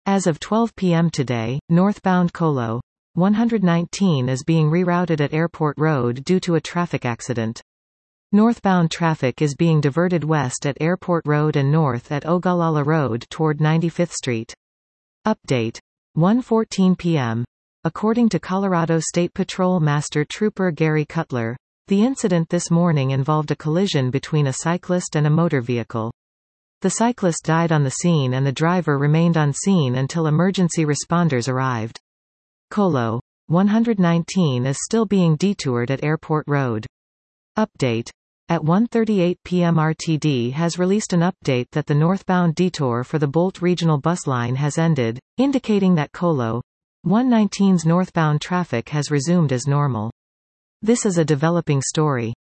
As of 12 p.m. today, northbound Colo 119 is being rerouted at Airport Road due to a traffic accident. Northbound traffic is being diverted west at Airport Road and north at Ogallala Road toward 95th Street. Update. 1:14 p.m. According to Colorado State Patrol Master Trooper Gary Cutler, the incident this morning involved a collision between a cyclist and a motor vehicle. The cyclist died on the scene and the driver remained on scene until emergency responders arrived. Colo 119 is still being detoured at Airport Road. Update. At 1:38 p.m. RTD has released an update that the northbound detour for the Bolt Regional Bus Line has ended, indicating that Colo 119's northbound traffic has resumed as normal. This is a developing story.